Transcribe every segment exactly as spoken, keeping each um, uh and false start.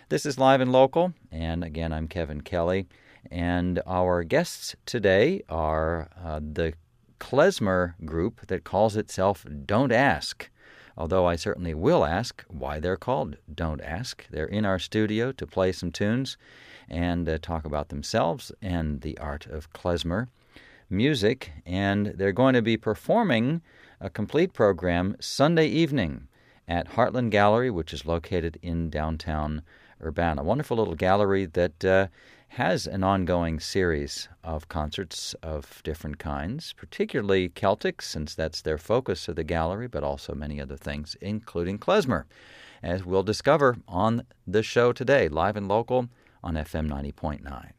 This is Live and Local, and again, I'm Kevin Kelly. And our guests today are uh, the klezmer group that calls itself Don't Ask. Although I certainly will ask why they're called Don't Ask. They're in our studio to play some tunes and uh, talk about themselves and the art of klezmer music. And they're going to be performing a complete program Sunday evening at Heartland Gallery, which is located in downtown Urbana. A wonderful little gallery that uh, has an ongoing series of concerts of different kinds, particularly Celtic, since that's their focus of the gallery, but also many other things, including klezmer, as we'll discover on the show today, Live and Local on F M ninety point nine.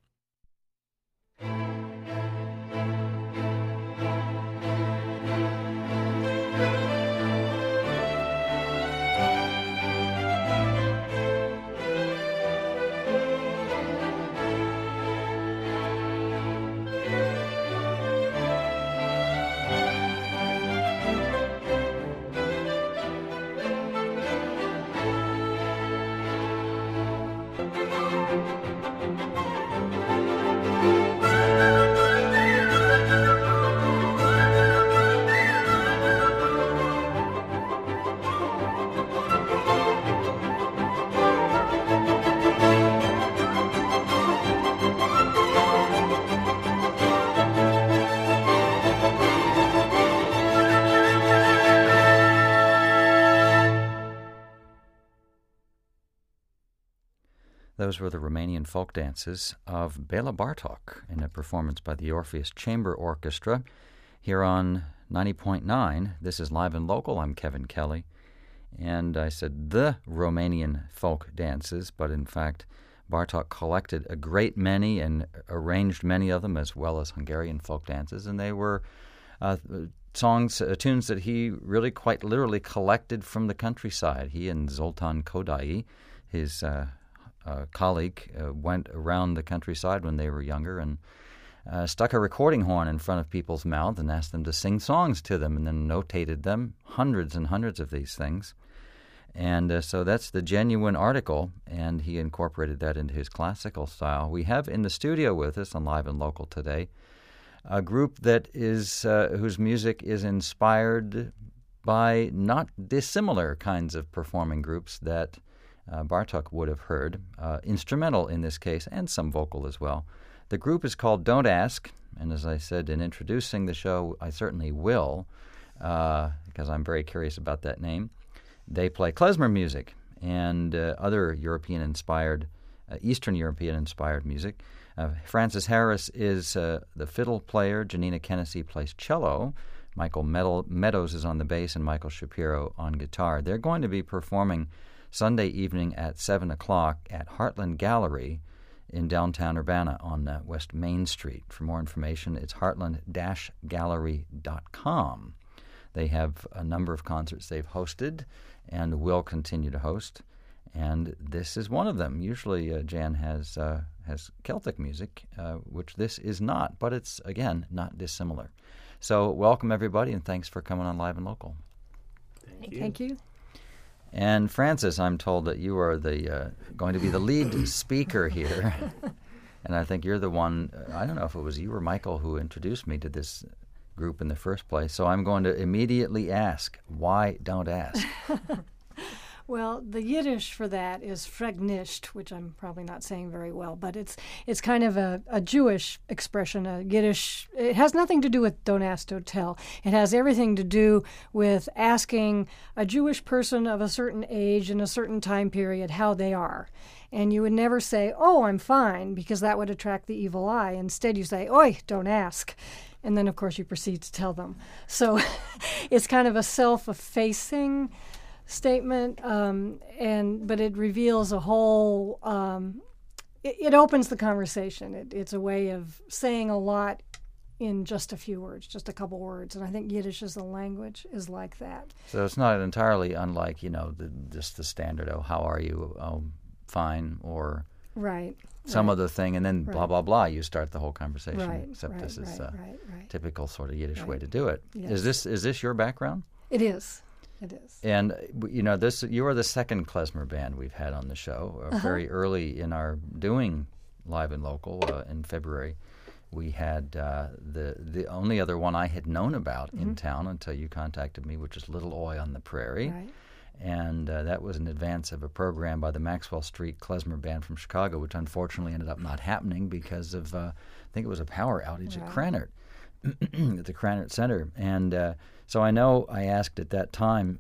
Those were the Romanian folk dances of Bela Bartok in a performance by the Orpheus Chamber Orchestra here on ninety point nine. This is Live and Local. I'm Kevin Kelly. And I said the Romanian folk dances, but in fact, Bartok collected a great many and arranged many of them, as well as Hungarian folk dances, and they were uh, songs, uh, tunes that he really quite literally collected from the countryside. He and Zoltán Kodály, his uh, uh, colleague, uh, went around the countryside when they were younger and uh, stuck a recording horn in front of people's mouths and asked them to sing songs to them, and then notated them, hundreds and hundreds of these things. And uh, so that's the genuine article, and he incorporated that into his classical style. We have in the studio with us on Live and Local today a group that is uh, whose music is inspired by not dissimilar kinds of performing groups that uh, Bartok would have heard, uh, instrumental in this case, and some vocal as well. The group is called Don't Ask, and as I said in introducing the show, I certainly will, uh, because I'm very curious about that name. They play klezmer music and uh, other European-inspired, uh, Eastern European-inspired music. Uh, Francis Harris is uh, the fiddle player. Janina Kennedy plays cello. Michael Meadow- Meadows is on the bass, and Michael Shapiro on guitar. They're going to be performing Sunday evening at seven o'clock at Heartland Gallery in downtown Urbana on uh, West Main Street. For more information, it's heartland dash gallery dot com. They have a number of concerts they've hosted and will continue to host, and this is one of them. Usually uh, Jan has uh, has Celtic music, uh, which this is not, but it's, again, not dissimilar. So welcome, everybody, and thanks for coming on Live and Local. Thank you. Thank you. And Francis, I'm told that you are the uh, going to be the lead speaker here, and I think you're the one, uh, I don't know if it was you or Michael who introduced me to this group in the first place, so I'm going to immediately ask, why don't ask? Well, the Yiddish for that is Fregnisht, which I'm probably not saying very well, but it's it's kind of a, a Jewish expression, a Yiddish. It has nothing to do with don't ask, don't tell. It has everything to do with asking a Jewish person of a certain age in a certain time period how they are. And you would never say, oh, I'm fine, because that would attract the evil eye. Instead, you say, oi, don't ask. And then, of course, you proceed to tell them. So it's kind of a self-effacing statement, um, and but it reveals a whole, um, it, it opens the conversation. It, it's a way of saying a lot in just a few words, just a couple words. And I think Yiddish as a language is like that. So it's not entirely unlike, you know, the, just the standard, oh, how are you, oh, fine, or right, some right. other thing, and then right. blah, blah, blah, you start the whole conversation, right, except right, this is right, a right, right. typical sort of Yiddish right. way to do it. Yes. Is this is this your background? It is. It is. And, you know, this you are the second klezmer band we've had on the show. Uh, Uh-huh. Very early in our doing Live and Local uh, in February, we had uh, the the only other one I had known about Mm-hmm. in town until you contacted me, which is Little Oi on the Prairie. Right. And uh, that was in advance of a program by the Maxwell Street Klezmer Band from Chicago, which unfortunately ended up not happening because of, uh, I think it was a power outage Right. at Cranert, at the Cranert Center. And uh, so I know I asked at that time,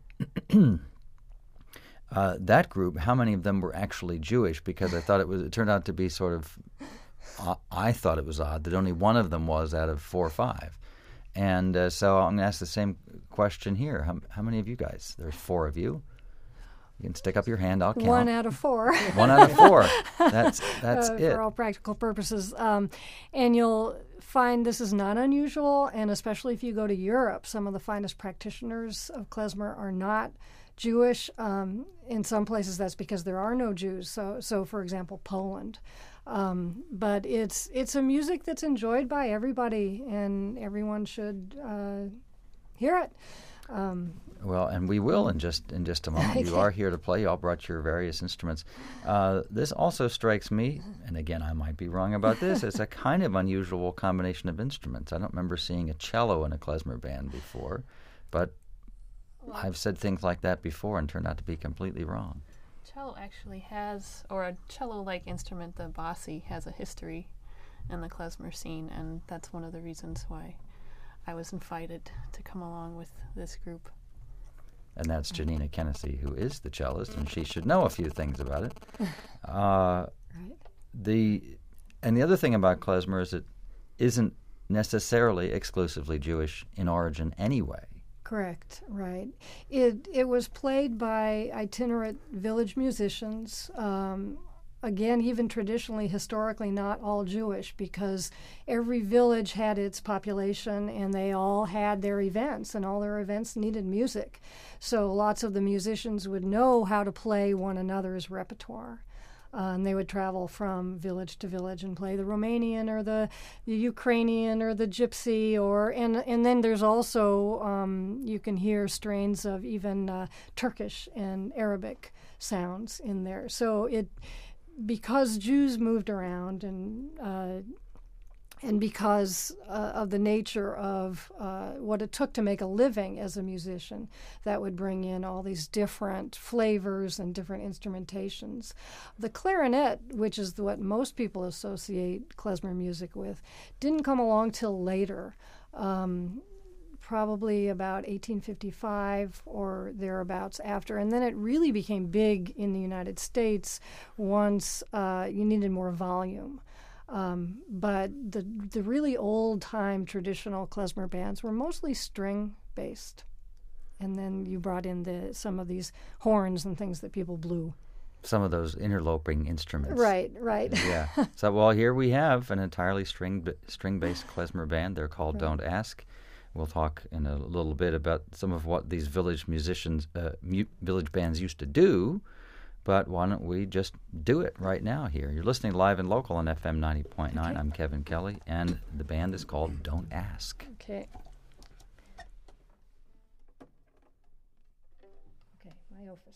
uh, that group, how many of them were actually Jewish, because I thought it was, it turned out to be sort of, uh, I thought it was odd that only one of them was out of four or five. And uh, so I'm going to ask the same question here. How, how many of you guys? There's four of you. You can stick up your hand. I'll count. One out of four. One out of four. That's that's uh, it. For all practical purposes. Um, and you'll find this is not unusual, and especially if you go to Europe, some of the finest practitioners of klezmer are not Jewish. Um, in some places, that's because there are no Jews. So, so for example, Poland. Um, but it's it's a music that's enjoyed by everybody, and everyone should uh, hear it. Um, Well, and we will in just in just a moment. You are here to play. You all brought your various instruments. Uh, this also strikes me, and again, I might be wrong about this, it's a kind of unusual combination of instruments. I don't remember seeing a cello in a klezmer band before, but I've said things like that before and turned out to be completely wrong. Cello actually has, or a cello-like instrument, the bassi, has a history in the klezmer scene, and that's one of the reasons why I was invited to come along with this group. And that's Janina Kennedy, who is the cellist, and she should know a few things about it. Uh, right. the and the other thing about klezmer is it isn't necessarily exclusively Jewish in origin anyway. Correct, right. It it was played by itinerant village musicians. Um, again, even traditionally, historically, not all Jewish, because every village had its population and they all had their events, and all their events needed music. So lots of the musicians would know how to play one another's repertoire. Uh, and they would travel from village to village and play the Romanian or the, the Ukrainian or the Gypsy, or and and then there's also um, you can hear strains of even uh, Turkish and Arabic sounds in there. So it because Jews moved around and uh, and because uh, of the nature of uh, what it took to make a living as a musician, that would bring in all these different flavors and different instrumentations. The clarinet, which is what most people associate klezmer music with, didn't come along till later, um, probably about eighteen fifty-five or thereabouts after. And then it really became big in the United States once uh, you needed more volume. Um, but the the really old-time traditional klezmer bands were mostly string-based. And then you brought in the some of these horns and things that people blew. Some of those interloping instruments. Right, right. Yeah. So, well, here we have an entirely string string-based klezmer band. They're called Right. Don't Ask. We'll talk in a little bit about some of what these village musicians, uh, mu- village bands used to do. But why don't we just do it right now here? You're listening live and local on F M ninety point nine. Okay. I'm Kevin Kelly, and the band is called Don't Ask. Okay. Okay, my office.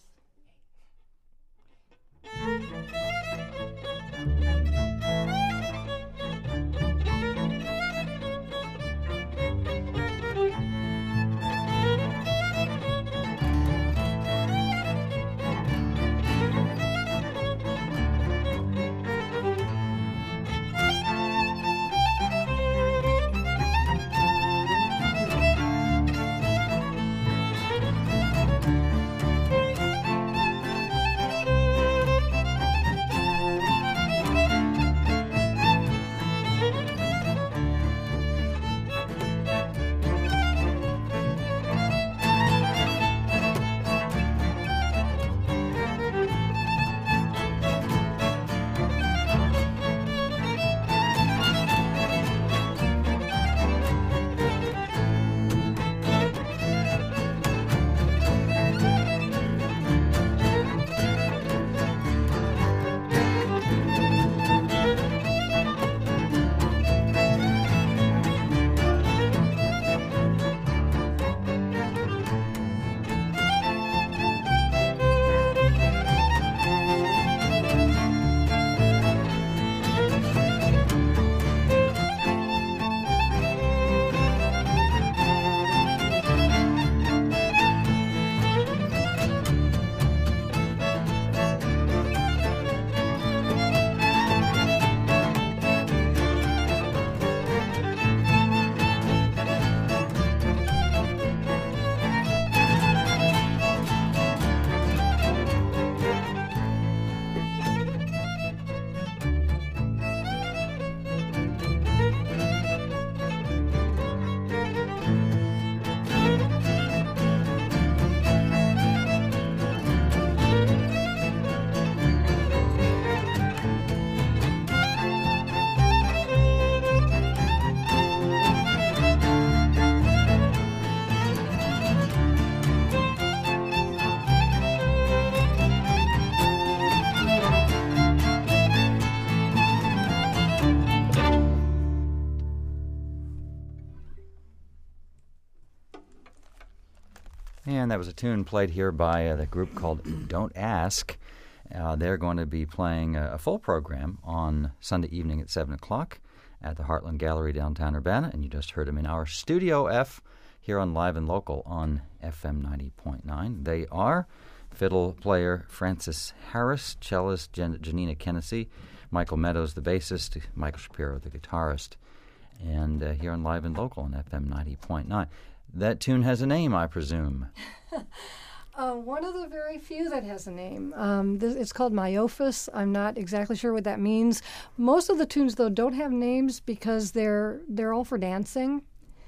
And that was a tune played here by uh, the group called Don't Ask. Uh, they're going to be playing a, a full program on Sunday evening at seven o'clock at the Heartland Gallery downtown Urbana, and you just heard them in our Studio F here on Live and Local on F M ninety point nine. They are fiddle player Francis Harris, cellist Jan- Janina Kennedy, Michael Meadows, the bassist, Michael Shapiro, the guitarist, and uh, here on Live and Local on F M ninety point nine. That tune has a name, I presume. Uh, one of the very few that has a name. Um, this, it's called Myophis. I'm not exactly sure what that means. Most of the tunes, though, don't have names because they're they're all for dancing.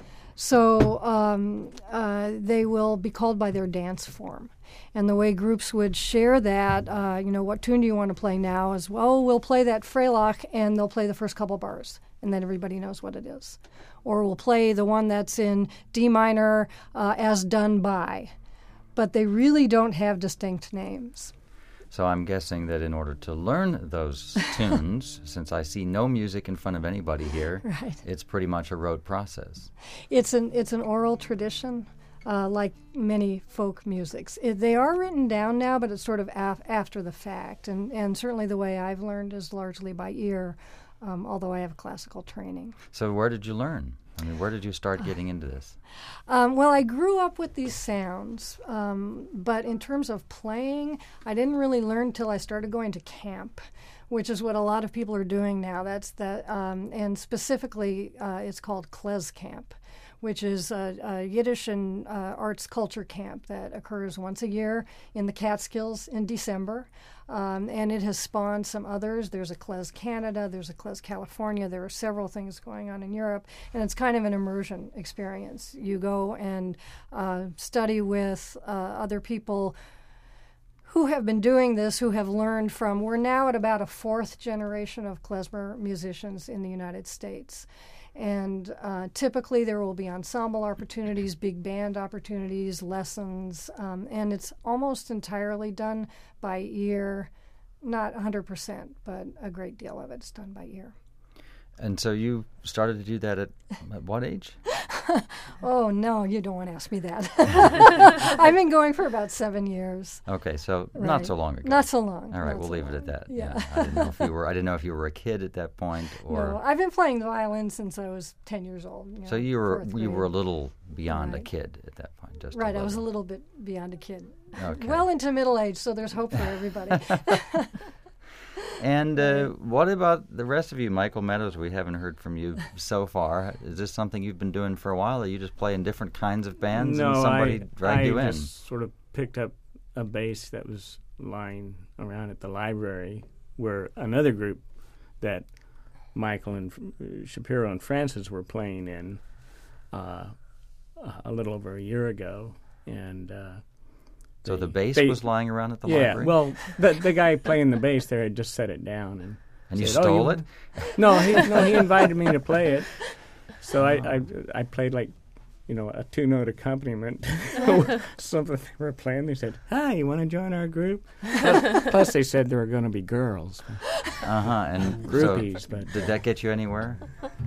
So um, uh, they will be called by their dance form. And the way groups would share that, uh, you know, what tune do you want to play now, is, well, we'll play that Freilich, and they'll play the first couple bars, and then everybody knows what it is. Or we'll play the one that's in D minor uh, as done by. But they really don't have distinct names. So I'm guessing that in order to learn those tunes, since I see no music in front of anybody here, right. It's pretty much a rote process. It's an it's an oral tradition, uh, like many folk musics. It, they are written down now, but it's sort of af- after the fact. And, and certainly the way I've learned is largely by ear, um, although I have classical training. So where did you learn? I mean, where did you start getting into this? Um, well, I grew up with these sounds, um, but in terms of playing, I didn't really learn till I started going to camp, which is what a lot of people are doing now. That's that, um, and specifically, uh, it's called Klez Camp, which is a, a Yiddish and uh, arts culture camp that occurs once a year in the Catskills in December. Um, and it has spawned some others. There's a Klez Canada, there's a Klez California, there are several things going on in Europe, and it's kind of an immersion experience. You go and uh, study with uh, other people who have been doing this, who have learned from, we're now at about a fourth generation of klezmer musicians in the United States. And uh, typically there will be ensemble opportunities, big band opportunities, lessons, um, and it's almost entirely done by ear, not one hundred percent, but a great deal of it's done by ear. And so you started to do that at, at what age? Oh, no, you don't want to ask me that. I've been going for about seven years. Okay, so Right. not so long ago. Not so long. All right, not we'll so leave long. it at that. Yeah. I didn't know if you were. I didn't know if you were a kid at that point, or No, I've been playing the violin since I was ten years old. You know, so you were fourth you grade. were a little beyond a Right. kid at that point. Just Right, a I was a little. little bit beyond a kid. Okay. Well into middle age, so there's hope for everybody. And uh, what about the rest of you, Michael Meadows? We haven't heard from you so far. Is this something you've been doing for a while, or you just play in different kinds of bands no, and somebody I, dragged I you in? just sort of picked up a bass that was lying around at the library where another group that Michael and uh, Shapiro and Francis were playing in uh, a little over a year ago. And uh, So they- the bass they- was lying around at the yeah, library? well, the the guy playing the bass there had just set it down, and And you said, "Oh, stole you- it? No, he no he invited me to play it, so I, I I played like, you know, a two note accompaniment, something they were playing. They said, "Hi, you want to join our group?" Plus, plus they said there were going to be girls, Uh-huh. And groupies, so but did that get you anywhere?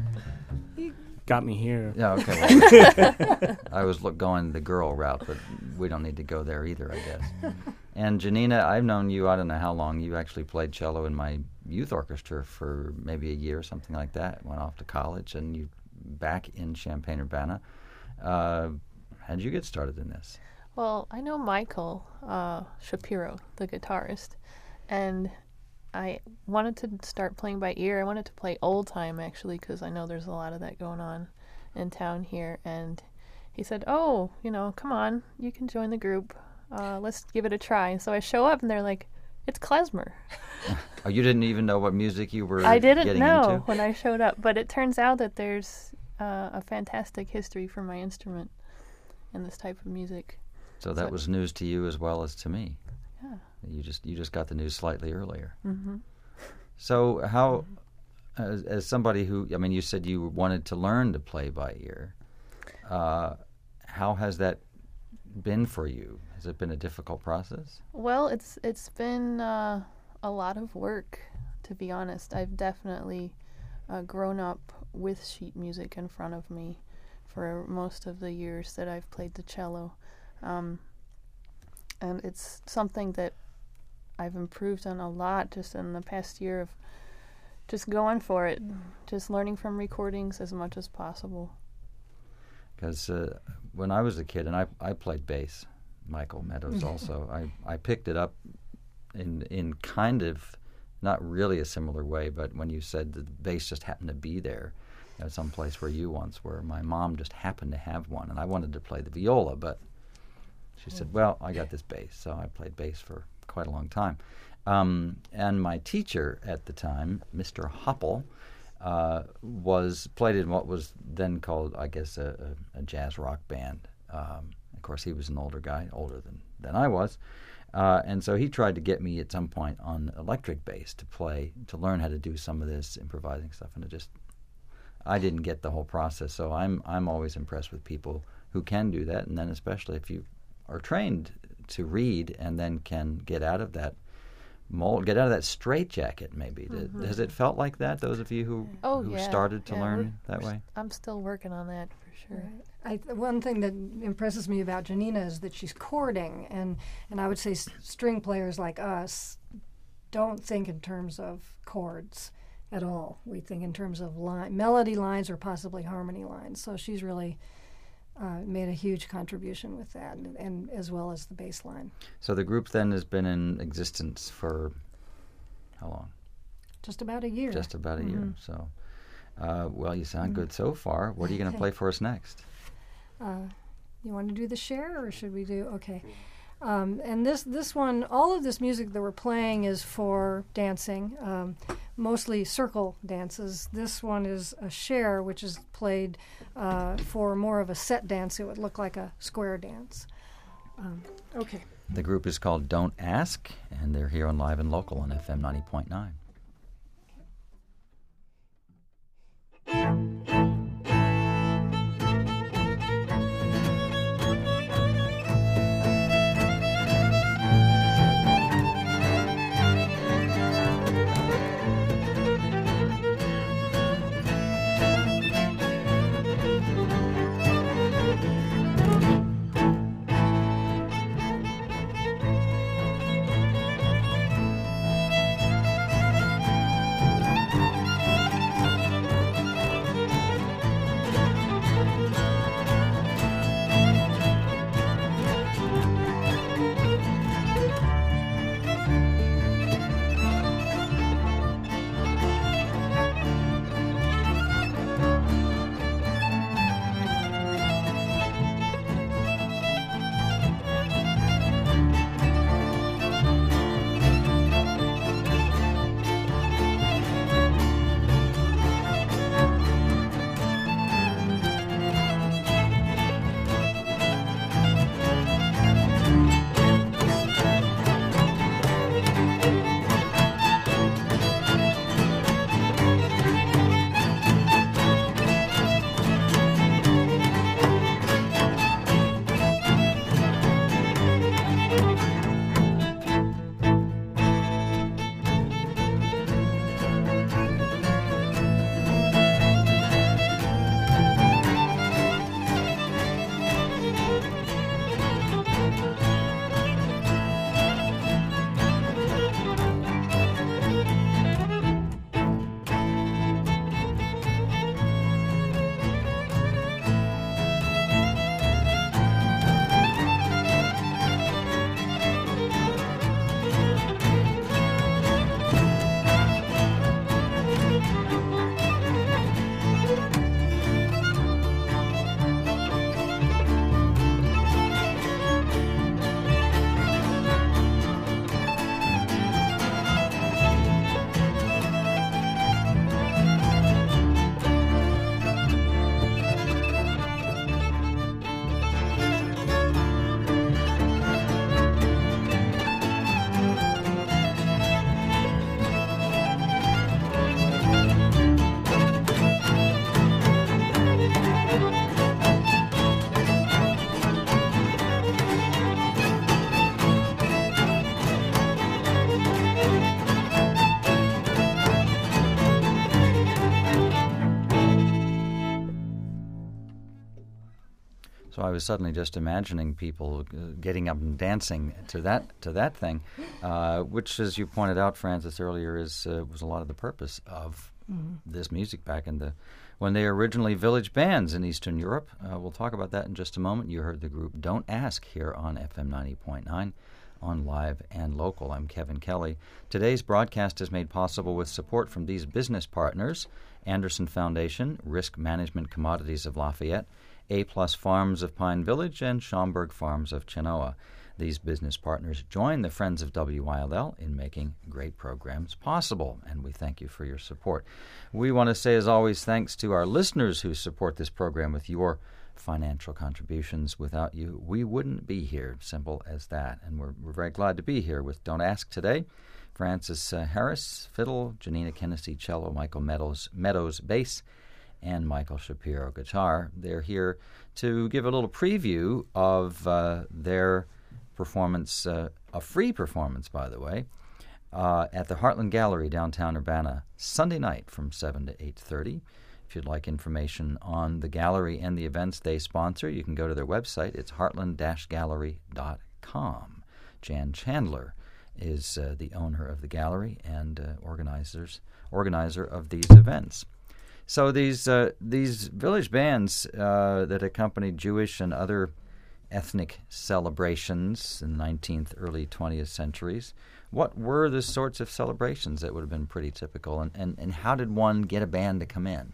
got me here. Yeah, okay. Well, I was look, going the girl route, but we don't need to go there either, I guess. And Janina, I've known you, I don't know how long. You actually played cello in my youth orchestra for maybe a year, something like that. Went off to college, and you back in Champaign-Urbana. Uh, how did you get started in this? Well, I know Michael uh, Shapiro, the guitarist, and I wanted to start playing by ear. I wanted to play old time, actually, because I know there's a lot of that going on in town here. And he said, oh, you know, come on, you can join the group. Uh, let's give it a try. And so I show up, and they're like, it's klezmer. Oh, you didn't even know what music you were I didn't getting know into? when I showed up, but it turns out that there's uh, a fantastic history for my instrument in this type of music. So that So- was news to you as well as to me. Yeah. You just you just got the news slightly earlier. Mm-hmm. So how, as, as somebody who, I mean, you said you wanted to learn to play by ear. Uh, how has that been for you? Has it been a difficult process? Well, it's it's been uh, a lot of work, to be honest. I've definitely uh, grown up with sheet music in front of me for most of the years that I've played the cello. Um, and it's something that I've improved on a lot just in the past year of just going for it, just learning from recordings as much as possible. Because uh, when I was a kid, and I I played bass, Michael Meadows also, I, I picked it up in in kind of not really a similar way, but when you said the bass just happened to be there at some place where you once were, my mom just happened to have one, and I wanted to play the viola, but she said, well, I got this bass, so I played bass for quite a long time. Um, and my teacher at the time, Mister Hopple, uh, was played in what was then called, I guess, a, a, a jazz rock band. Um, of course, he was an older guy, older than, than I was. Uh, and so he tried to get me at some point on electric bass to play, to learn how to do some of this improvising stuff. And it just, I didn't get the whole process. So I'm I'm always impressed with people who can do that. And then especially if you are trained to read and then can get out of that mold, get out of that straitjacket maybe. Mm-hmm. Has it felt like that, those of you who, oh, who yeah. started to yeah, learn that way? I'm still working on that for sure. Right. I, one thing that impresses me about Janina is that she's chording, and, and I would say s- string players like us don't think in terms of chords at all. We think in terms of line, melody lines or possibly harmony lines. So she's really uh, made a huge contribution with that, and, and as well as the bass line. So the group then has been in existence for how long? Just about a year. Just about a mm-hmm. year. So, uh, well, you sound good so far. What are you going to play for us next? Uh, you want to do the share, or should we do? Okay. Um, and this this one, all of this music that we're playing is for dancing, um, mostly circle dances. This one is a share, which is played uh, for more of a set dance. It would look like a square dance. Um, okay. The group is called Don't Ask, and they're here on Live and Local on F M ninety point nine. I was suddenly just imagining people uh, getting up and dancing to that to that thing, uh, which, as you pointed out, Frances, earlier, is uh, was a lot of the purpose of mm-hmm. this music back in the when they were originally village bands in Eastern Europe. Uh, we'll talk about that in just a moment. You heard the group Don't Ask here on F M ninety point nine. On Live and Local. I'm Kevin Kelly. Today's broadcast is made possible with support from these business partners: Anderson Foundation, Risk Management Commodities of Lafayette, A-Plus Farms of Pine Village, and Schaumburg Farms of Chenoa. These business partners join the Friends of W Y L L in making great programs possible, and we thank you for your support. We want to say, as always, thanks to our listeners who support this program with your financial contributions. Without you, we wouldn't be here. Simple as that. And we're, we're very glad to be here with Don't Ask today. Frances uh, Harris, fiddle, Janina Kennedy, cello, Michael Meadows, Meadows, bass, and Michael Shapiro, guitar. They're here to give a little preview of uh, their performance, uh, a free performance, by the way, uh, at the Heartland Gallery, downtown Urbana, Sunday night from seven to eight thirty. If you'd like information on the gallery and the events they sponsor, you can go to their website. It's heartland dash gallery dot com. Jan Chandler is uh, the owner of the gallery and uh, organizers organizer of these events. So these uh, these village bands uh, that accompanied Jewish and other ethnic celebrations in the nineteenth, early twentieth centuries, what were the sorts of celebrations that would have been pretty typical, and, and, and how did one get a band to come in?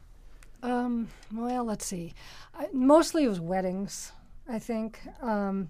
Um, well, let's see. I, mostly it was weddings, I think. Um,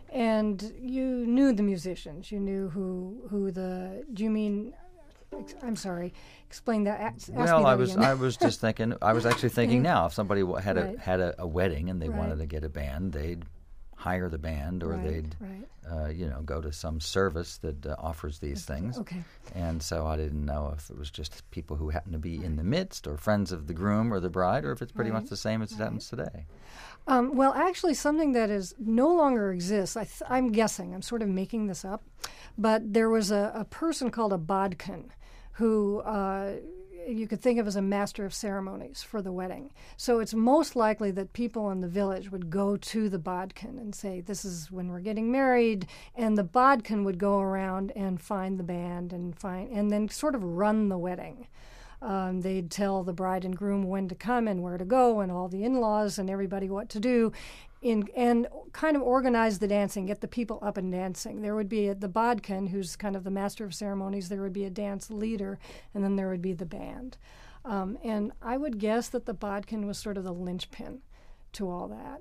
and you knew the musicians. You knew who who the. Do you mean? Ex, I'm sorry. Explain that. Ask, ask well, me that I was again. I was just thinking. I was actually thinking now. If somebody w- had right. a had a, a wedding and they right. wanted to get a band, they'd hire the band, or right. they'd right. Uh, you know go to some service that uh, offers these things. Okay. And so I didn't know if it was just people who happen to be right. in the midst, or friends of the groom or the bride, or if it's pretty right. much the same as it right. happens today. Um, well, actually, something that is no longer exists. I th- I'm guessing. I'm sort of making this up, but there was a, a person called a bodkin, who uh, you could think of as a master of ceremonies for the wedding. So it's most likely that people in the village would go to the bodkin and say, "This is when we're getting married," and the bodkin would go around and find the band and find, and then sort of run the wedding. Um, they'd tell the bride and groom when to come and where to go, and all the in-laws and everybody what to do, in, and kind of organize the dancing, get the people up and dancing. There would be a, the bodkin, who's kind of the master of ceremonies. There would be a dance leader, and then there would be the band. Um, and I would guess that the bodkin was sort of the linchpin to all that.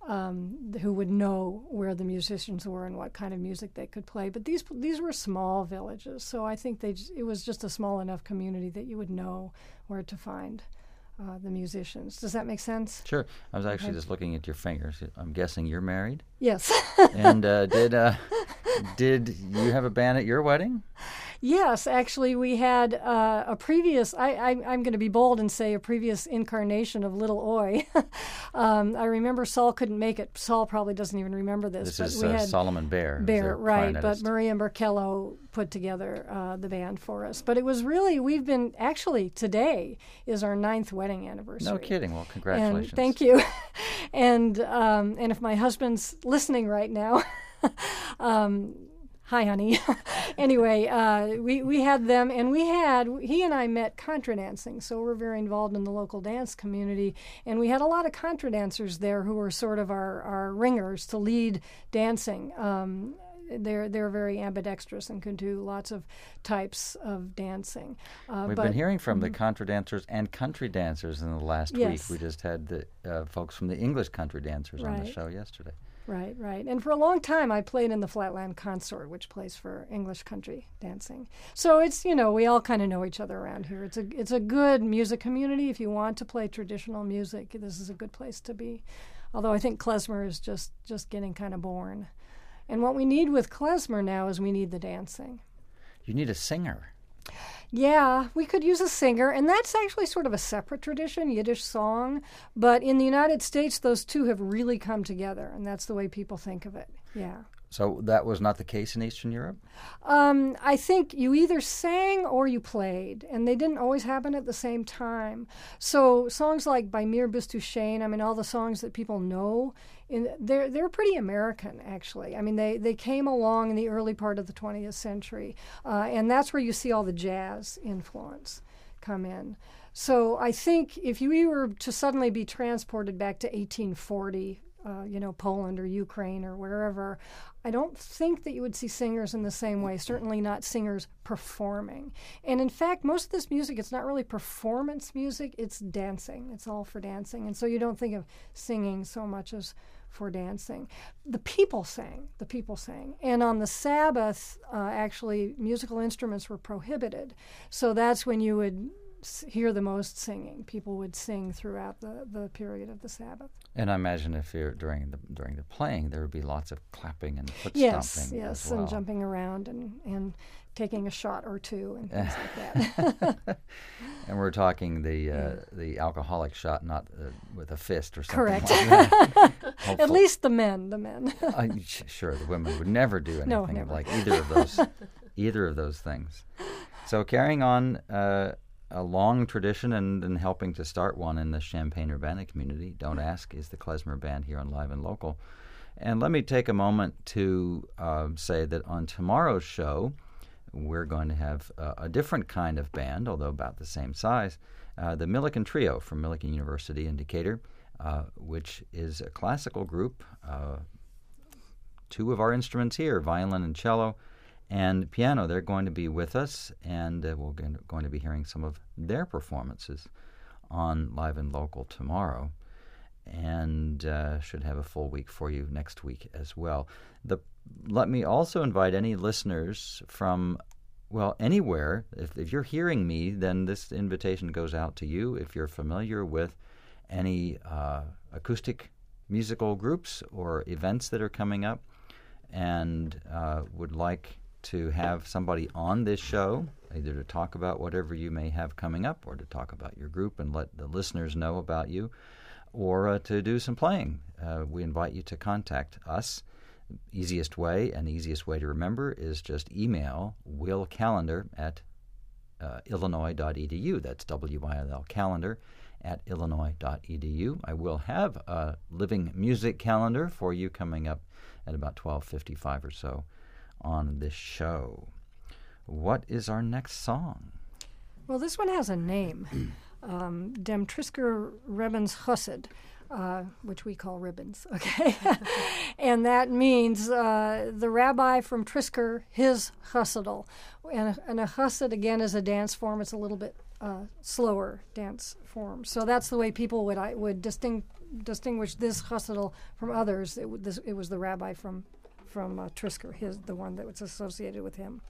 Um, who would know where the musicians were and what kind of music they could play. But these these were small villages, so I think they just, it was just a small enough community that you would know where to find uh, the musicians. Does that make sense? Sure. I was actually Okay. just looking at your fingers. I'm guessing you're married. Yes. And uh, did uh, did you have a band at your wedding? Yes, actually, we had uh, a previous, I, I, I'm going to be bold and say a previous incarnation of Little Oi. um, I remember Saul couldn't make it. Saul probably doesn't even remember this. This but is we uh, had Solomon Bear. who's Bear, their right, but clarinetist. Maria Merkello put together uh, the band for us. But it was really, we've been, actually, today is our ninth wedding anniversary. No kidding. Well, congratulations. And thank you. and um, and if my husband's listening right now, um, hi, honey. Anyway, uh, we, we had them, and we had, he and I met contra dancing, so we're very involved in the local dance community, and we had a lot of contra dancers there who were sort of our, our ringers to lead dancing. Um, they're they're very ambidextrous and can do lots of types of dancing. Uh, We've but, been hearing from mm-hmm. the contra dancers and country dancers in the last Yes. week. We just had the uh, folks from the English country dancers on the Right. show yesterday. Right, right. And for a long time, I played in the Flatland Consort, which plays for English country dancing. So it's, you know, we all kind of know each other around here. It's a it's a good music community. If you want to play traditional music, this is a good place to be. Although I think klezmer is just, just getting kind of born. And what we need with klezmer now is we need the dancing. You need a singer. Yeah, we could use a singer, and that's actually sort of a separate tradition, Yiddish song. But in the United States, those two have really come together, and that's the way people think of it. Yeah. So that was not the case in Eastern Europe? Um, I think you either sang or you played, and they didn't always happen at the same time. So songs like By Mir bist du schön, I mean, all the songs that people know, in, they're they're pretty American, actually. I mean, they, they came along in the early part of the twentieth century, uh, and that's where you see all the jazz influence come in. So I think if you were to suddenly be transported back to eighteen forty, uh, you know, Poland or Ukraine or wherever, I don't think that you would see singers in the same way, certainly not singers performing. And in fact, most of this music, it's not really performance music, it's dancing. It's all for dancing. And so you don't think of singing so much as for dancing. The people sang, the people sang. And on the Sabbath, uh, actually, musical instruments were prohibited. So that's when you would hear the most singing. People would sing throughout the, the period of the Sabbath. And I imagine if you're during the during the playing, there would be lots of clapping and foot yes, stomping yes, as well. and jumping around and, and taking a shot or two and things like that. And we're talking the uh, yeah. the alcoholic shot, not uh, with a fist or something. Correct. Like that. At least the men, the men. uh, sure, the women would never do anything no, never. like either of those, either of those things. So carrying on uh, a long tradition and, and helping to start one in the Champaign-Urbana community, Don't Ask is the Klezmer Band here on Live and Local. And let me take a moment to uh, say that on tomorrow's show, we're going to have uh, a different kind of band, although about the same size, uh, the Millikan Trio from Millikan University in Decatur, uh, which is a classical group. Uh, two of our instruments here, violin and cello, and piano. They're going to be with us, and uh, we're going to, going to be hearing some of their performances on Live and Local tomorrow, and uh, should have a full week for you next week as well. The Let me also invite any listeners from, well, anywhere. If, if you're hearing me, then this invitation goes out to you. If you're familiar with any uh, acoustic musical groups or events that are coming up and uh, would like to have somebody on this show, either to talk about whatever you may have coming up or to talk about your group and let the listeners know about you, or uh, to do some playing, uh, we invite you to contact us. Easiest way and easiest way to remember is just email Will Callender at uh, illinois dot e d u. That's W I L L calendar at illinois dot e d u. I will have a living music calendar for you coming up at about twelve fifty-five or so on this show. What is our next song? Well, this one has a name, um, Dem Trisker Rebbens Chassid, uh, which we call ribbons, okay? And that means uh, the rabbi from Trisker, his chassidal. And, and a chassid, again, is a dance form. It's a little bit uh, slower dance form. So that's the way people would I would disting, distinguish this chassidal from others. It, w- this, it was the rabbi from from uh, Trisker, his the one that was associated with him.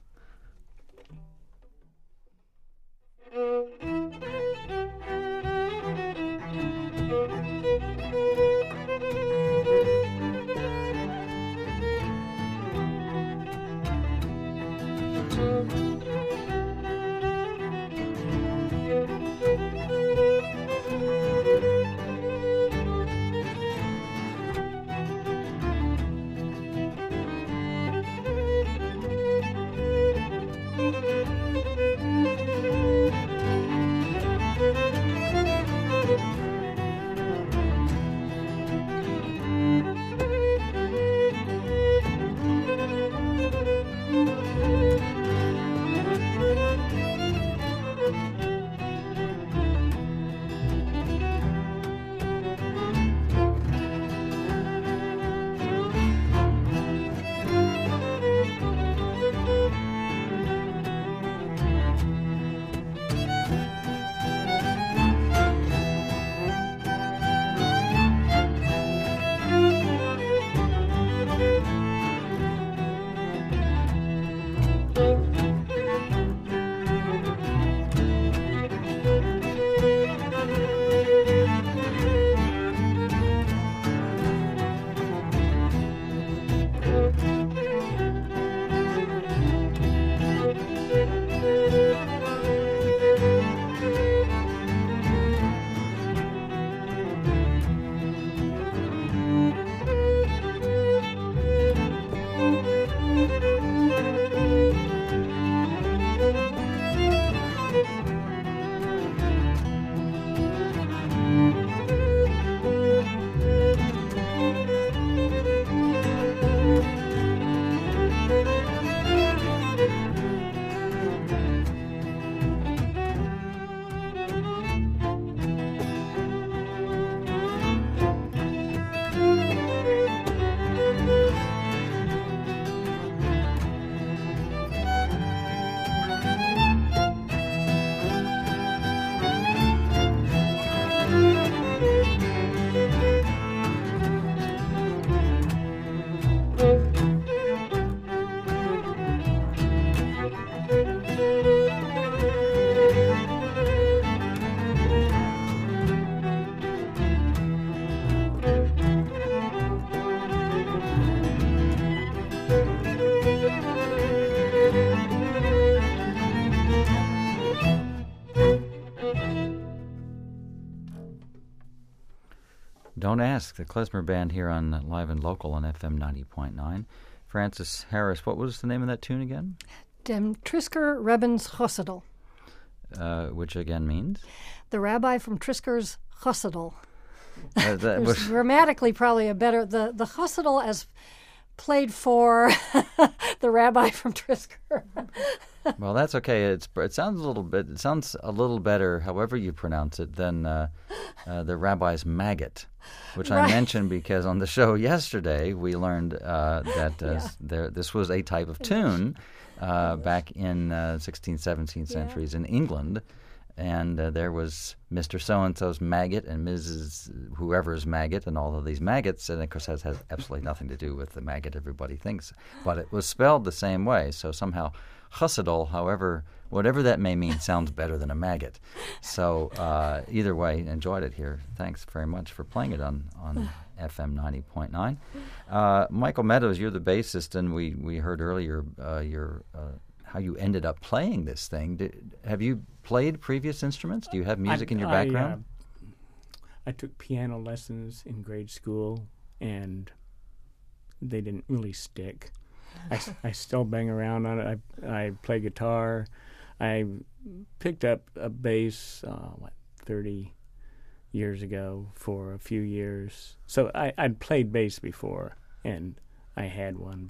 Don't Ask, the klezmer band here on Live and Local on F M ninety point nine. Frances Harris, what was the name of that tune again? Dem Trisker Rebbens Chossedel. Uh, which again means? The rabbi from Trisker's Chossedel. Uh, that was grammatically probably a better, the, the Chossedel as played for the rabbi from Trisker. Well, that's okay. It's it sounds a little bit. It sounds a little better, however you pronounce it, than uh, uh, the rabbi's maggot, which Right. I mentioned because on the show yesterday we learned uh, that uh, Yeah. there this was a type of tune uh, back in uh, sixteenth, seventeenth Yeah. centuries in England, and uh, there was Mister So-and-so's maggot and Missus whoever's maggot and all of these maggots, and of course that has absolutely nothing to do with the maggot everybody thinks, but it was spelled the same way, so somehow Chassidol, however, whatever that may mean, sounds better than a maggot. So uh, either way, enjoyed it here. Thanks very much for playing it on, on F M ninety point nine. Uh, Michael Meadows, you're the bassist, and we, we heard earlier uh, your uh, how you ended up playing this thing. Did, have you played previous instruments? Do you have music I, in your I, background? Uh, I took piano lessons in grade school, and they didn't really stick. I, s- I still bang around on it. I, I play guitar. I picked up a bass, uh, what, thirty years ago for a few years. So I, I'd played bass before, and I had one,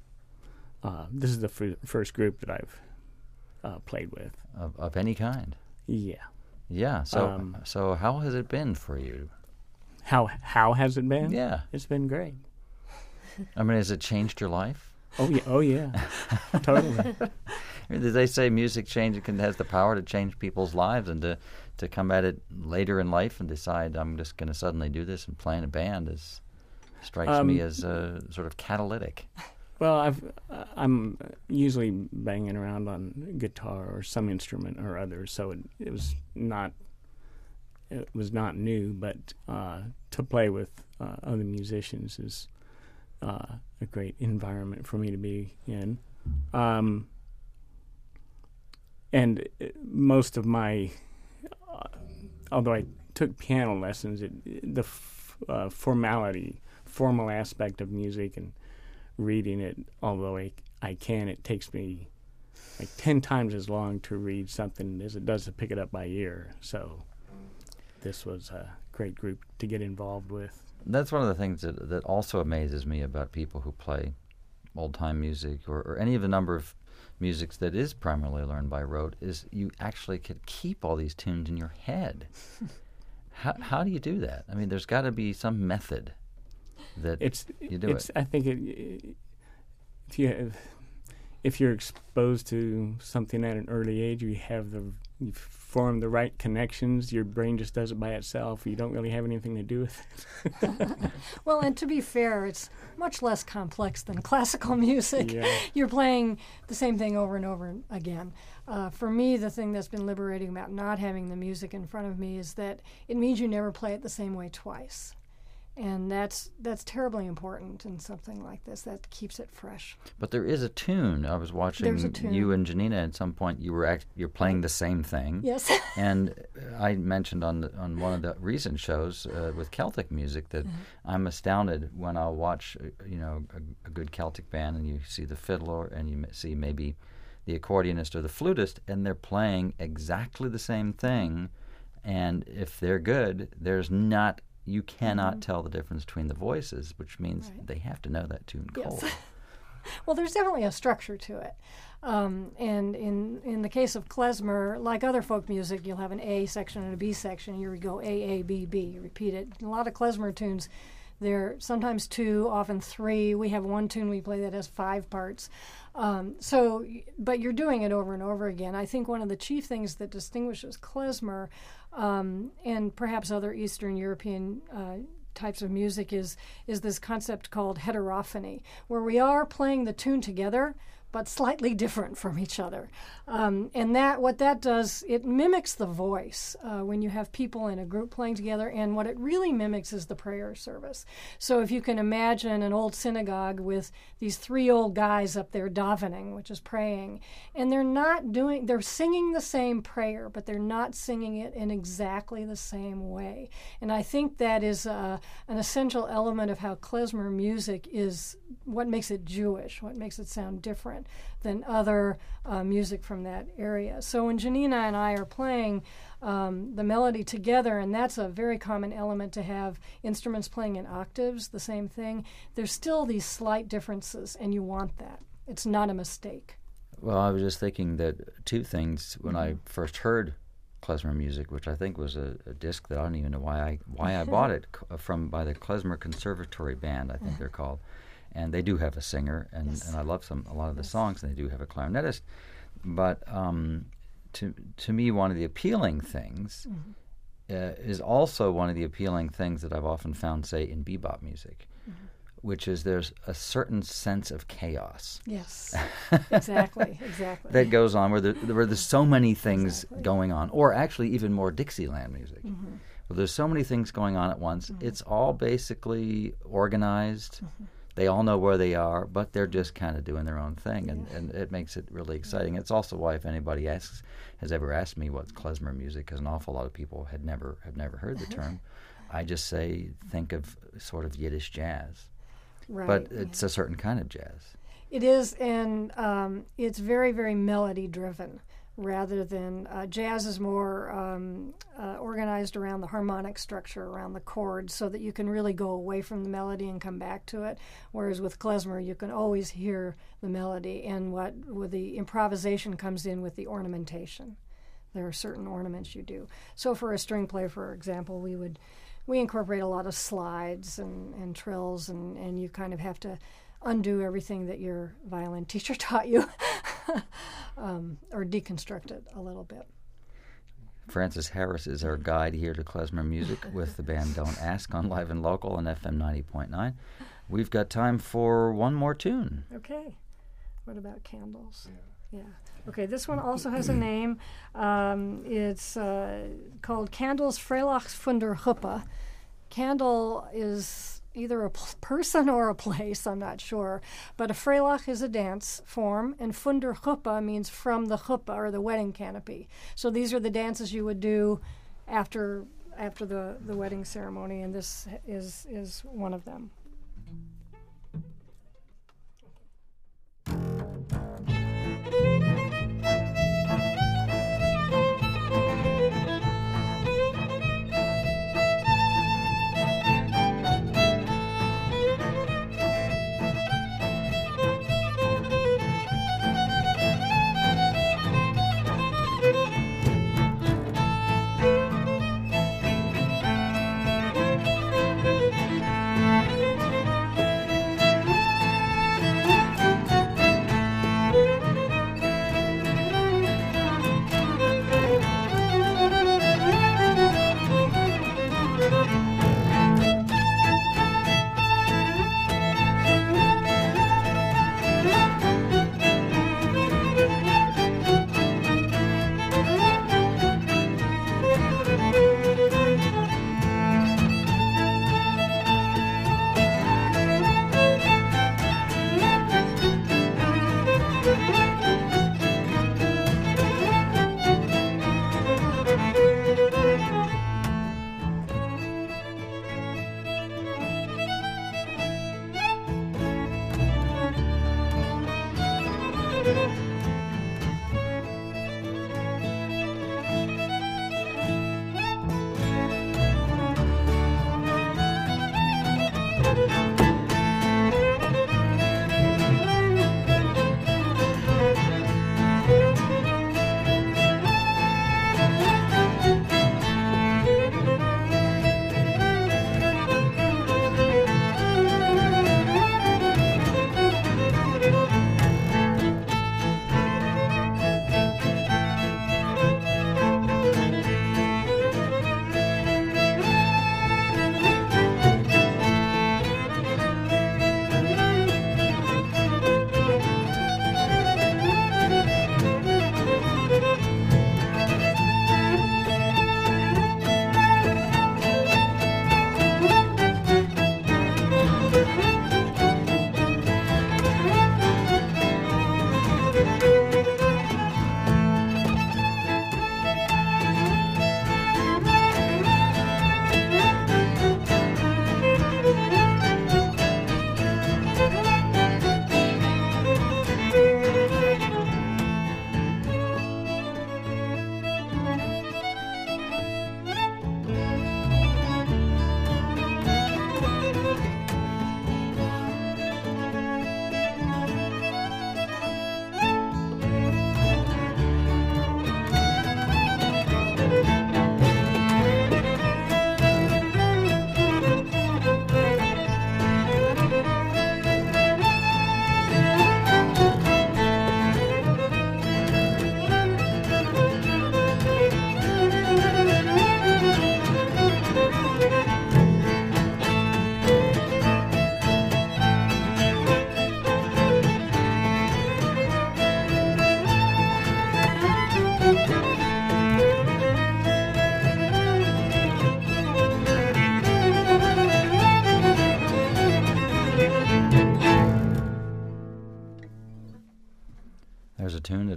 but uh, this is the fir- first group that I've uh, played with. Of, of any kind? Yeah. Yeah. So Um, so how has it been for you? How how has it been? Yeah. It's been great. I mean, has it changed your life? Oh yeah, oh yeah, totally. They say music change can has the power to change people's lives, and to, to come at it later in life and decide I'm just going to suddenly do this and play in a band is strikes Um, me as uh, sort of catalytic. Well, I've uh, I'm usually banging around on guitar or some instrument or other, so it, it was not it was not new. But uh, to play with uh, other musicians is uh, a great environment for me to be in. Um, and it, most of my, uh, although I took piano lessons, it, the f- uh, formality, formal aspect of music and reading it, although I, I can, it takes me like ten times as long to read something as it does to pick it up by ear. So this was a great group to get involved with. That's one of the things that, that also amazes me about people who play old-time music or, or any of the number of musics that is primarily learned by rote is you actually could keep all these tunes in your head. how, how do you do that? I mean, there's got to be some method that It's you do it's. it. I think it, if you have, if you're exposed to something at an early age, you have the you form the right connections. Your brain just does it by itself. You don't really have anything to do with it. Well, and to be fair, it's much less complex than classical music. Yeah. You're playing the same thing over and over again. Uh, for me, the thing that's been liberating about not having the music in front of me is that it means you never play it the same way twice. And that's that's terribly important in something like this. That keeps it fresh. But there is a tune. I was watching There's a tune. you and Janina at some point. You were act, you're playing the same thing. Yes. And I mentioned on the, on one of the recent shows uh, with Celtic music that Mm-hmm. I'm astounded when I'll watch uh, you know a, a good Celtic band and you see the fiddler and you m- see maybe the accordionist or the flutist and they're playing exactly the same thing, and if they're good, there's not you cannot Mm-hmm. tell the difference between the voices, which means Right. they have to know that tune cold. Yes. Well, there's definitely a structure to it. Um, and in in the case of klezmer, like other folk music, you'll have an A section and a B section. You go A, A, B, B. You repeat it. In a lot of klezmer tunes, they're sometimes two, often three. We have one tune we play that has five parts. Um, so, but you're doing it over and over again. I think one of the chief things that distinguishes klezmer um, and perhaps other Eastern European uh, types of music is is this concept called heterophony, where we are playing the tune together, but slightly different from each other. Um, and that what that does, it mimics the voice uh, when you have people in a group playing together, and what it really mimics is the prayer service. So if you can imagine an old synagogue with these three old guys up there davening, which is praying, and they're not doing, they're singing the same prayer, but they're not singing it in exactly the same way. And I think that is uh, an essential element of how klezmer music is, what makes it Jewish, what makes it sound different than other uh, music from that area. So when Janina and I are playing um, the melody together, and that's a very common element to have instruments playing in octaves, the same thing, there's still these slight differences, and you want that. It's not a mistake. Well, I was just thinking that two things. When I first heard klezmer music, which I think was a, a disc that I don't even know why I why I bought it, from by the Klezmer Conservatory Band, I think they're called. And they do have a singer, and, Yes. and I love some a lot of the Yes. songs, and they do have a clarinetist. But um, to to me, one of the appealing things Mm-hmm. uh, is also one of the appealing things that I've often found, say, in bebop music, Mm-hmm. which is there's a certain sense of chaos Yes, exactly, exactly. that goes on where, there, where there's so many things Exactly. going on, or actually even more Dixieland music. Mm-hmm. Well, there's so many things going on at once. It's all basically organized. Mm-hmm. They all know where they are, but they're just kind of doing their own thing, and, Yeah. and it makes it really exciting. It's also why, if anybody asks, has ever asked me what's klezmer music, because an awful lot of people had never have never heard the term, I just say think of sort of Yiddish jazz, Right. but it's a certain kind of jazz. It is, and um, it's very, very melody driven rather than uh, jazz is more um, uh, organized around the harmonic structure, around the chords, so that you can really go away from the melody and come back to it. Whereas with klezmer, you can always hear the melody, and what with the improvisation comes in with the ornamentation. There are certain ornaments you do. So for a string play, for example, we would we incorporate a lot of slides and, and trills, and, and you kind of have to undo everything that your violin teacher taught you, um, or deconstruct it a little bit. Francis Harris is our guide here to klezmer music with the band Don't Ask on Live and Local on F M ninety point nine. We've got time for one more tune. Okay. What about Candles? Yeah. Yeah. Okay, this one also has a name. Um, it's uh, called Candles Freilach von der Huppe. Candle is either a p- person or a place, I'm not sure. But a Freilach is a dance form, and von der Huppe means from the chuppah, or the wedding canopy. So these are the dances you would do after after the, the wedding ceremony, and this is is one of them.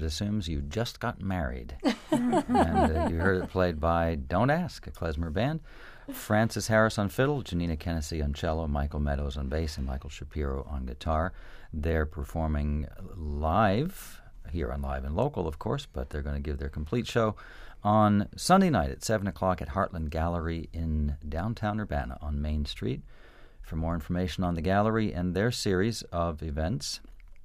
assumes you just got married. And uh, you heard it played by Don't Ask, a klezmer band. Francis Harris on fiddle, Janina Kennedy on cello, Michael Meadows on bass, and Michael Shapiro on guitar. They're performing live here on Live and Local, of course, but they're going to give their complete show on Sunday night at seven o'clock at Heartland Gallery in downtown Urbana on Main Street. For more information on the gallery and their series of events,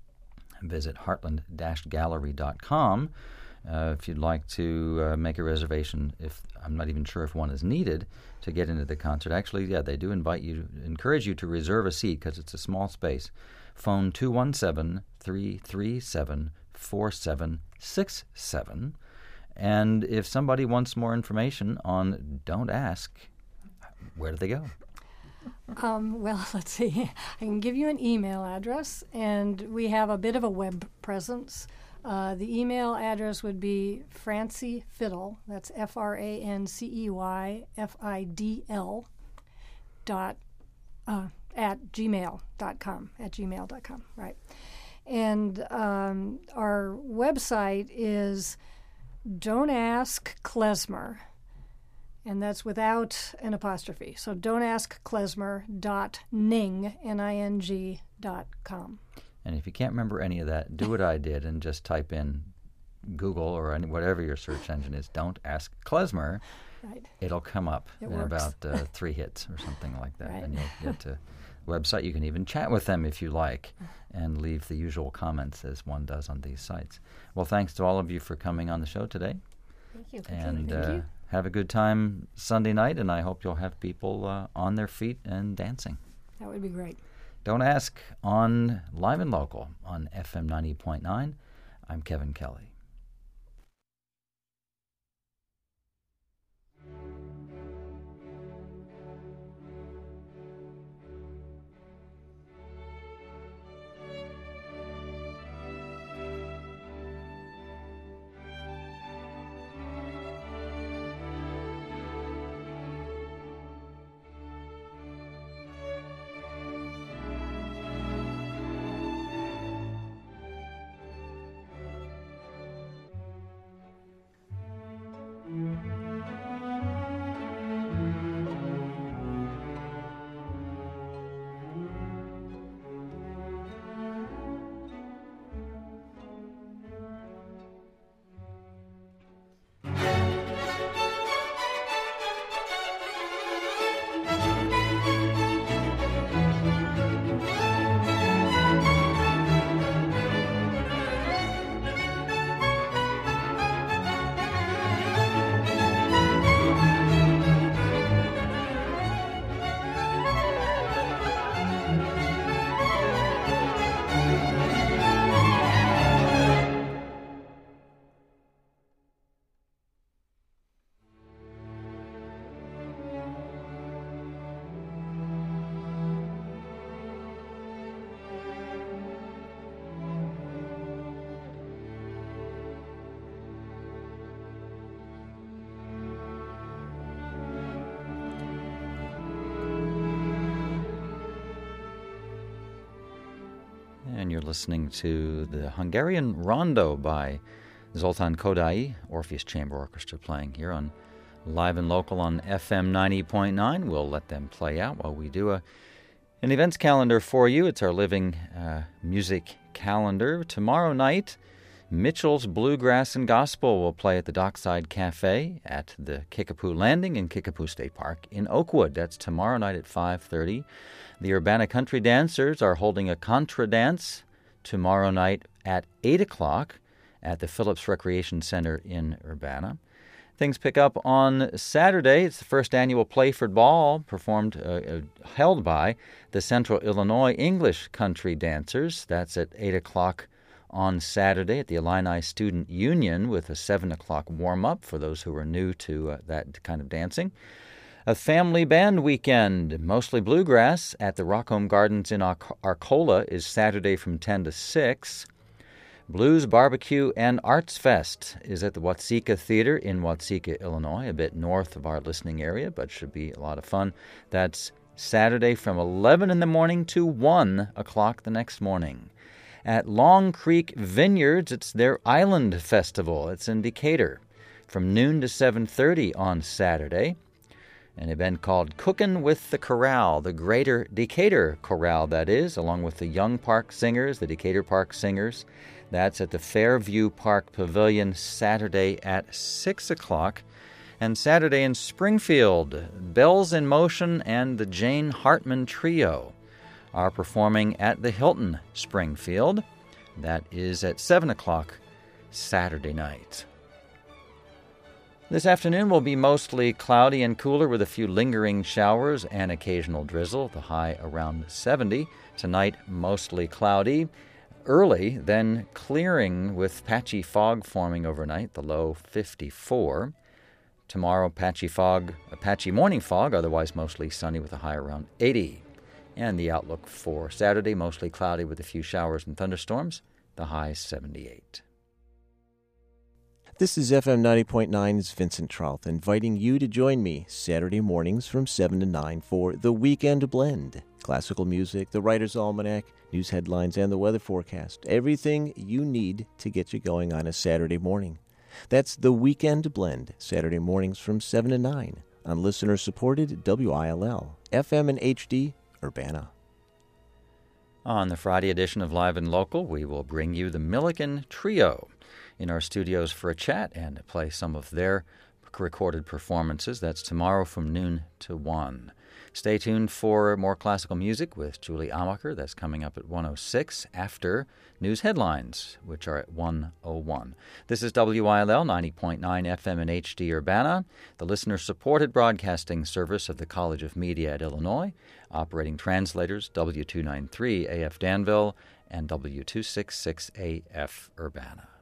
visit heartland dash gallery dot com. Uh, if you'd like to uh, make a reservation, if I'm not even sure if one is needed to get into the concert. Actually, yeah, they do invite you, encourage you to reserve a seat because it's a small space. Phone two one seven, three three seven, four seven six seven. And if somebody wants more information on Don't Ask, where do they go? Um, well, let's see. I can give you an email address, and we have a bit of a web presence. Uh, the email address would be Francey Fiddle, that's F R A N C E Y F I D L, dot, uh, at gmail dot com, at gmail dot com, right. And um, our website is Don't Ask Klezmer, and that's without an apostrophe. So don't ask klezmer dot ning, N I N G, dot com. And if you can't remember any of that, do what I did and just type in Google or any, whatever your search engine is, Don't Ask Klezmer. Right. It'll come up It in works. about uh, three hits or something like that. Right. And you'll get to the website. You can even chat with them if you like and leave the usual comments as one does on these sites. Well, thanks to all of you for coming on the show today. Thank you. And Thank uh, you. have a good time Sunday night, and I hope you'll have people uh, on their feet and dancing. That would be great. Don't Ask on Live and Local on F M ninety point nine. I'm Kevin Kelly. And you're listening to the Hungarian Rondo by Zoltán Kodály, Orpheus Chamber Orchestra, playing here on Live and Local on F M ninety point nine. We'll let them play out while we do a an events calendar for you. It's our living uh, music calendar. Tomorrow night, Mitchell's Bluegrass and Gospel will play at the Dockside Cafe at the Kickapoo Landing in Kickapoo State Park in Oakwood. That's tomorrow night at five thirty. The Urbana Country Dancers are holding a contra dance tomorrow night at eight o'clock at the Phillips Recreation Center in Urbana. Things pick up on Saturday. It's the first annual Playford Ball performed, uh, uh, held by the Central Illinois English Country Dancers. That's at eight o'clock on Saturday at the Illini Student Union with a seven o'clock warm-up for those who are new to uh, that kind of dancing. A family band weekend, mostly bluegrass, at the Rockholm Gardens in Arc- Arcola is Saturday from ten to six. Blues Barbecue and Arts Fest is at the Watseka Theater in Watseka, Illinois, a bit north of our listening area, but should be a lot of fun. That's Saturday from eleven in the morning to one o'clock the next morning. At Long Creek Vineyards, it's their Island Festival. It's in Decatur from noon to seven thirty on Saturday. An event called Cookin' with the Chorale, the Greater Decatur Chorale, that is, along with the Young Park Singers, the Decatur Park Singers. That's at the Fairview Park Pavilion Saturday at six o'clock. And Saturday in Springfield, Bells in Motion and the Jane Hartman Trio are performing at the Hilton Springfield. That is at seven o'clock Saturday night. This afternoon will be mostly cloudy and cooler with a few lingering showers and occasional drizzle, the high around seventy. Tonight, mostly cloudy. Early, then clearing with patchy fog forming overnight, the low fifty-four. Tomorrow, patchy fog, a patchy morning fog, otherwise mostly sunny with a high around eighty. And the outlook for Saturday, mostly cloudy with a few showers and thunderstorms, the high seventy-eight. This is F M ninety point nine's Vincent Trouth, inviting you to join me Saturday mornings from seven to nine for The Weekend Blend. Classical music, the Writer's Almanac, news headlines, and the weather forecast. Everything you need to get you going on a Saturday morning. That's The Weekend Blend, Saturday mornings from seven to nine on listener-supported W I L L, F M and H D, Urbana. On the Friday edition of Live and Local, we will bring you the Milliken Trio in our studios for a chat and play some of their recorded performances. That's tomorrow from noon to one. Stay tuned for more classical music with Julie Amacher. That's coming up at one oh six after news headlines, which are at one oh one. This is W I L L ninety point nine F M and H D Urbana, the listener-supported broadcasting service of the College of Media at Illinois, operating translators W two ninety-three A F Danville and W two sixty-six A F Urbana.